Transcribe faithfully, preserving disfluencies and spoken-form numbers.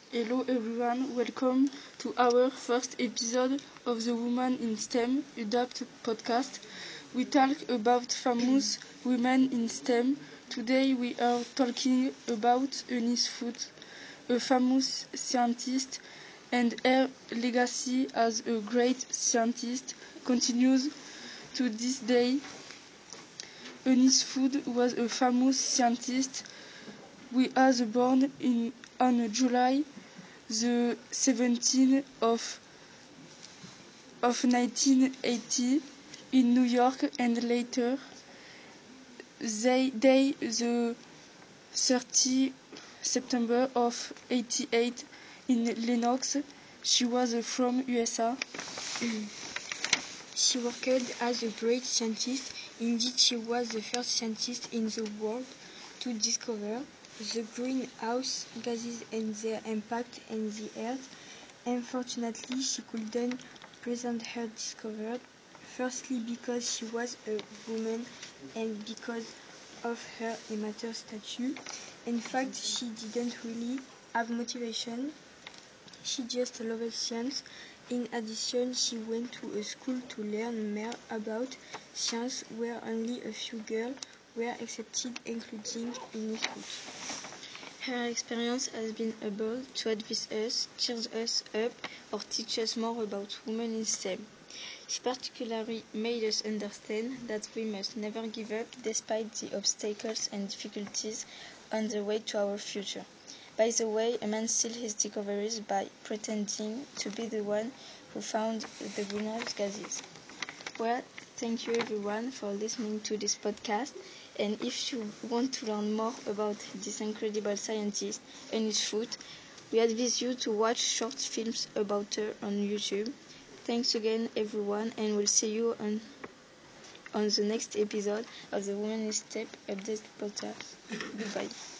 Hello everyone, welcome to our first episode of the Women in STEM U D A P T podcast. We talk about famous women in STEM. Today we are talking about Eunice Foote, a famous scientist, and her legacy as a great scientist continues to this day. Eunice Foote was a famous scientist. We was born in on July the seventeenth of of nineteen eighty in New York, and later they day the thirtieth September of eighty-eight in Lenox. She was from U S A. She worked as a great scientist. Indeed, she was the first scientist in the world to discover the greenhouse gases and their impact on the earth. Unfortunately, she couldn't present her discovery, firstly because she was a woman and because of her amateur status. In fact, she didn't really have motivation. She just loved science. In addition, she went to a school to learn more about science, where only a few girls were accepted, including Eunice Foote. Her experience has been able to advise us, cheer us up, or teach us more about women in STEM. She particularly made us understand that we must never give up despite the obstacles and difficulties on the way to our future. By the way, a man steals his discoveries by pretending to be the one who found the greenhouse gases. Well, thank you everyone for listening to this podcast, and if you want to learn more about this incredible scientist, Eunice Foote, we advise you to watch short films about her on YouTube. Thanks again everyone, and we'll see you on on the next episode of the Women in STEM Update podcast. Goodbye.